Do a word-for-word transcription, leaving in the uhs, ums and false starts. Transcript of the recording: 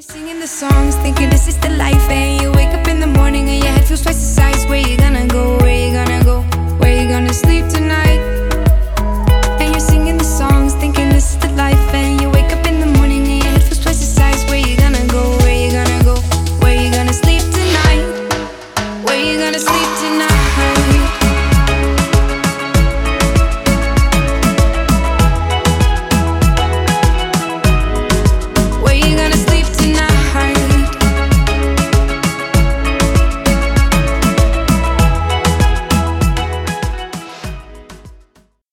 Singing the songs, thinking this is the life, and you wake up in the morning and your head feels twice the size. Where you gonna go?